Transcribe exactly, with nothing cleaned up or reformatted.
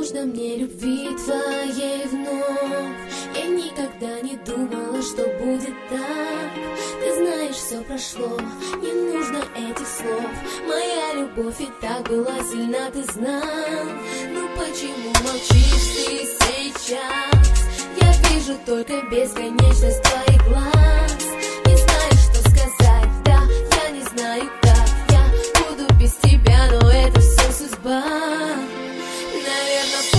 нужно мне любви твоей вновь. Я никогда не думала, что будет так. Ты знаешь, все прошло, не нужно этих слов. Моя любовь и так была сильна, ты знал. Ну почему молчишь ты сейчас? Я вижу только бесконечность твоих глаз. Не знаю, что сказать, да, я не знаю как. Я буду без тебя, но это все судьба. Наверное,